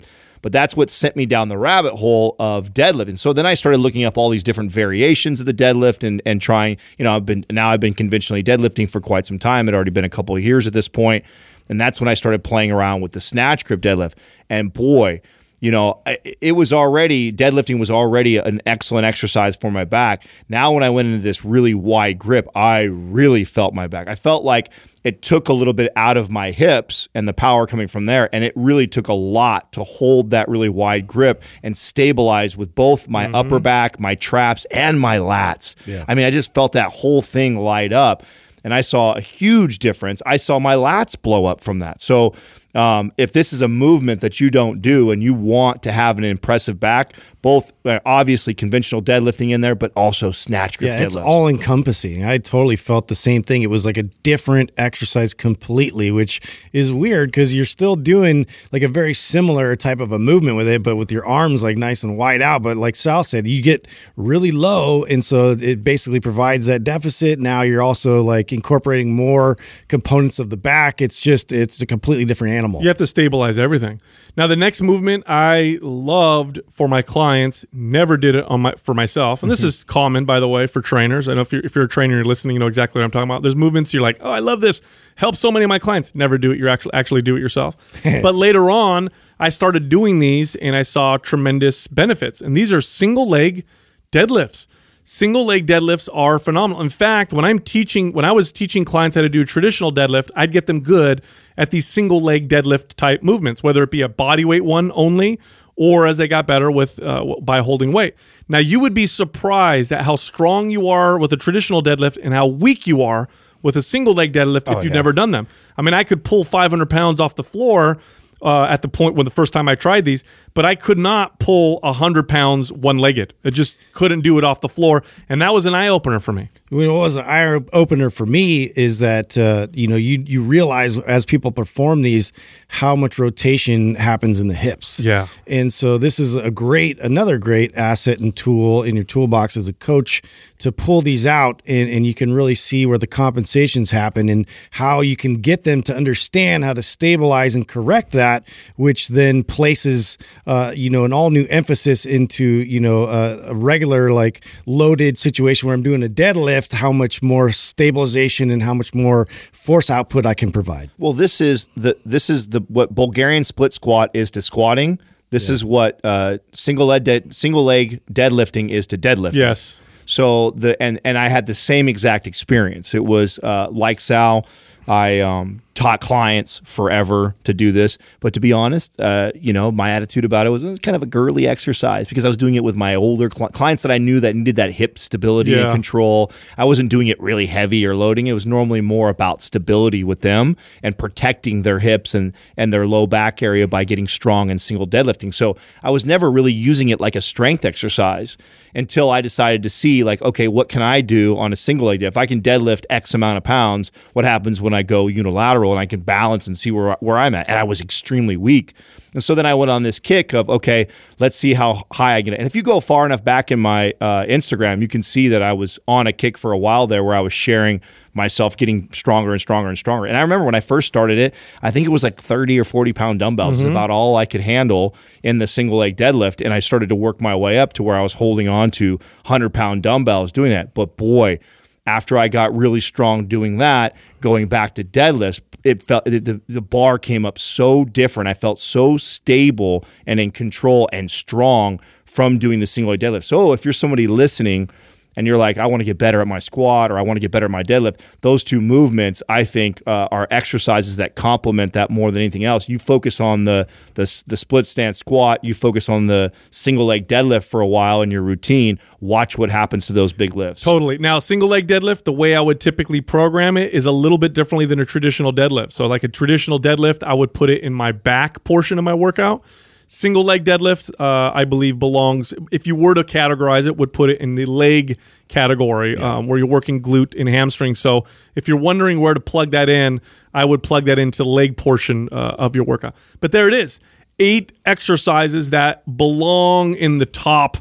[SPEAKER 4] But that's what sent me down the rabbit hole of deadlifting. So then I started looking up all these different variations of the deadlift and and trying, you know, I've been now I've been conventionally deadlifting for quite some time. It had already been a couple of years at this point. And that's when I started playing around with the snatch grip deadlift. And boy, you know, it was already, deadlifting was already an excellent exercise for my back. Now when I went into this really wide grip, I really felt my back. I felt like it took a little bit out of my hips and the power coming from there. And it really took a lot to hold that really wide grip and stabilize with both my mm-hmm. upper back, my traps, and my lats. Yeah. I mean, I just felt that whole thing light up. And I saw a huge difference. I saw my lats blow up from that. So um, if this is a movement that you don't do and you want to have an impressive back, both uh, obviously conventional deadlifting in there, but also snatch grip
[SPEAKER 3] yeah,
[SPEAKER 4] deadlifts.
[SPEAKER 3] It's all encompassing. I totally felt the same thing. It was like a different exercise completely, which is weird because you're still doing like a very similar type of a movement with it, but with your arms like nice and wide out. But like Sal said, you get really low, and so it basically provides that deficit. Now you're also like incorporating more components of the back. It's just, it's a completely different animal.
[SPEAKER 2] You have to stabilize everything. Now, the next movement I loved for my clients, never did it on my for myself. And this mm-hmm. is common, by the way, for trainers. I know if you're, if you're a trainer and you're listening, you know exactly what I'm talking about. There's movements you're like, oh, I love this. Helps so many of my clients. Never do it. You actually actually do it yourself. But later on, I started doing these and I saw tremendous benefits. And these are single leg deadlifts. Single leg deadlifts are phenomenal. In fact, when I'm teaching, when I was teaching clients how to do a traditional deadlift, I'd get them good at these single leg deadlift type movements, whether it be a body weight one only, or as they got better with uh, by holding weight. Now, you would be surprised at how strong you are with a traditional deadlift and how weak you are with a single leg deadlift if
[SPEAKER 3] oh,
[SPEAKER 2] you've
[SPEAKER 3] yeah.
[SPEAKER 2] never done them. I mean, I could pull five hundred pounds off the floor Uh, at the point when the first time I tried these, but I could not pull one hundred pounds one-legged. I just couldn't do it off the floor, and that was an eye-opener for me.
[SPEAKER 3] What was an eye-opener for me is that, uh, you know, you you realize as people perform these how much rotation happens in the hips.
[SPEAKER 2] Yeah.
[SPEAKER 3] And so this is a great, another great asset and tool in your toolbox as a coach to pull these out, and, and you can really see where the compensations happen and how you can get them to understand how to stabilize and correct that, which then places, uh, you know, an all new emphasis into, you know, a, a regular like loaded situation where I'm doing a deadlift, how much more stabilization and how much more force output I can provide.
[SPEAKER 4] Well, this is the this is the what Bulgarian split squat is to squatting. This yeah. is what uh, single leg de- single leg deadlifting is to deadlifting.
[SPEAKER 2] Yes.
[SPEAKER 4] So the and and I had the same exact experience. It was uh, like Sal. I um, taught clients forever to do this, but to be honest, uh, you know, my attitude about it was, it was kind of a girly exercise because I was doing it with my older cl- clients that I knew that needed that hip stability
[SPEAKER 2] yeah.
[SPEAKER 4] and control. I wasn't doing it really heavy or loading. It was normally more about stability with them and protecting their hips and and their low back area by getting strong and single deadlifting. So I was never really using it like a strength exercise until I decided to see, like, okay, what can I do on a single leg? If I can deadlift X amount of pounds, what happens when I go unilateral and I can balance and see where where I'm at? And I was extremely weak. And so then I went on this kick of, okay, let's see how high I get. And if you go far enough back in my uh, Instagram, you can see that I was on a kick for a while there where I was sharing myself getting stronger and stronger and stronger. And I remember when I first started it, I think it was like thirty or forty pound dumbbells. Mm-hmm. It's about all I could handle in the single leg deadlift. And I started to work my way up to where I was holding on to one hundred pound dumbbells doing that. But boy, after I got really strong doing that, going back to deadlifts, it felt the, the bar came up so different. I felt so stable and in control and strong from doing the single leg deadlift. So if you're somebody listening and you're like, I want to get better at my squat or I want to get better at my deadlift, those two movements, I think, uh, are exercises that complement that more than anything else. You focus on the, the the split stance squat, you focus on the single leg deadlift for a while in your routine, watch what happens to those big lifts.
[SPEAKER 2] Totally. Now, single leg deadlift, the way I would typically program it is a little bit differently than a traditional deadlift. So like a traditional deadlift, I would put it in my back portion of my workout. Single leg deadlift, uh, I believe, belongs, if you were to categorize it, would put it in the leg category yeah. um, where you're working glute and hamstring. So if you're wondering where to plug that in, I would plug that into the leg portion uh, of your workout. But there it is. Eight exercises that belong in the top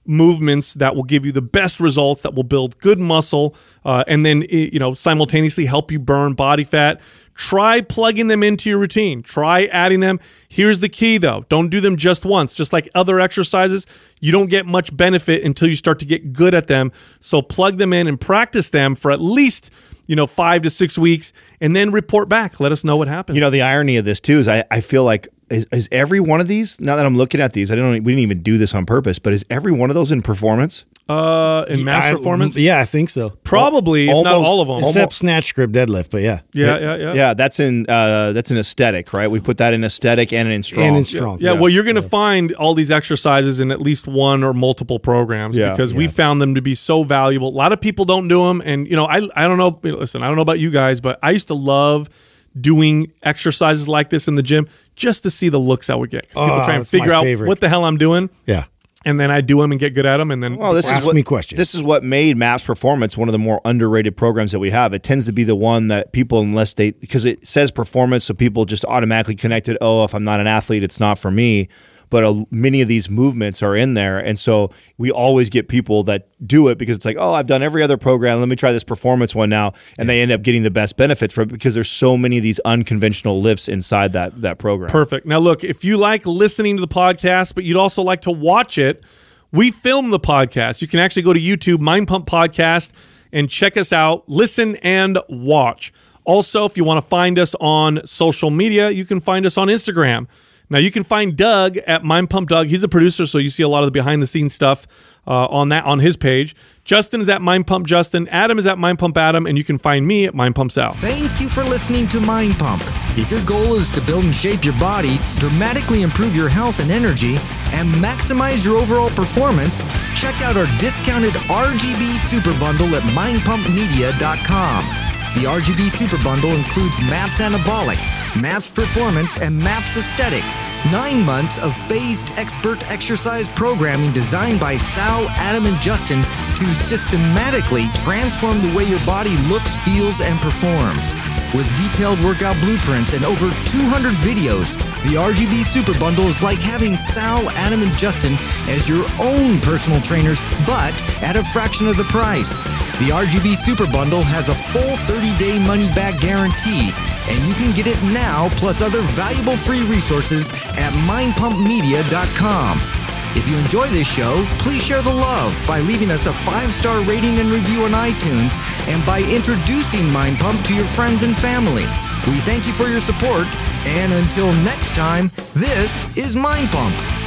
[SPEAKER 2] movements that will give you the best results, that will build good muscle, uh, and then you know simultaneously help you burn body fat. Try plugging them into your routine. Try adding them. Here's the key, though. Don't do them just once. Just like other exercises, you don't get much benefit until you start to get good at them. So plug them in and practice them for at least you know, five to six weeks, and then report back. Let us know what happens.
[SPEAKER 4] You know, the irony of this, too, is I, I feel like, is, is every one of these, now that I'm looking at these, I don't, we didn't even do this on purpose, but is every one of those in performance?
[SPEAKER 2] Uh, in mass
[SPEAKER 3] I,
[SPEAKER 2] performance?
[SPEAKER 3] Yeah, I think so.
[SPEAKER 2] Probably,
[SPEAKER 4] Almost,
[SPEAKER 2] if not all of them.
[SPEAKER 3] Except snatch, grip, deadlift, but yeah.
[SPEAKER 2] Yeah, yeah, yeah.
[SPEAKER 4] Yeah, that's in uh, that's in aesthetic, right? We put that in aesthetic and in strong.
[SPEAKER 3] And in strong.
[SPEAKER 2] Yeah,
[SPEAKER 3] yeah.
[SPEAKER 2] well, you're going to find all these exercises in at least one or multiple programs
[SPEAKER 4] Yeah,
[SPEAKER 2] because
[SPEAKER 3] yeah.
[SPEAKER 2] we found them to be so valuable. A lot of people don't do them, and you know, I I don't know. Listen, I don't know about you guys, but I used to love doing exercises like this in the gym just to see the looks I would get. 'Cause people
[SPEAKER 3] Oh,
[SPEAKER 2] try and
[SPEAKER 3] that's my
[SPEAKER 2] figure out
[SPEAKER 3] favorite.
[SPEAKER 2] what the hell I'm doing,
[SPEAKER 3] Yeah.
[SPEAKER 2] and then I do them and get good at them, and then
[SPEAKER 4] Well, this
[SPEAKER 3] Ask
[SPEAKER 4] is what,
[SPEAKER 3] me questions.
[SPEAKER 4] This is what made MAPS Performance one of the more underrated programs that we have. It tends to be the one that people, unless they, because it says performance, so people just automatically connect it. Oh, if I'm not an athlete, it's not for me. But uh, many of these movements are in there, and so we always get people that do it because it's like, oh, I've done every other program. Let me try this performance one now, and they end up getting the best benefits from it because there's so many of these unconventional lifts inside that that program.
[SPEAKER 2] Perfect. Now, look, if you like listening to the podcast, but you'd also like to watch it, we film the podcast. You can actually go to YouTube, Mind Pump Podcast, and check us out, listen and watch. Also, if you want to find us on social media, you can find us on Instagram. Now, you can find Doug at Mind Pump Doug. He's a producer, so you see a lot of the behind-the-scenes stuff uh, on that on his page. Justin is at Mind Pump Justin. Adam is at Mind Pump Adam, and you can find me at Mind Pump Sal.
[SPEAKER 5] Thank you for listening to Mind Pump. If your goal is to build and shape your body, dramatically improve your health and energy, and maximize your overall performance, check out our discounted R G B Super Bundle at mind pump media dot com. The R G B Super Bundle includes MAPS Anabolic, MAPS Performance, and MAPS Aesthetic. Nine months of phased expert exercise programming designed by Sal, Adam, and Justin to systematically transform the way your body looks, feels, and performs. With detailed workout blueprints and over two hundred videos, the R G B Super Bundle is like having Sal, Adam, and Justin as your own personal trainers, but at a fraction of the price. The R G B Super Bundle has a full thirty-day money-back guarantee, and you can get it now plus other valuable free resources at mind pump media dot com. If you enjoy this show, please share the love by leaving us a five-star rating and review on iTunes and by introducing Mind Pump to your friends and family. We thank you for your support, and until next time, this is Mind Pump.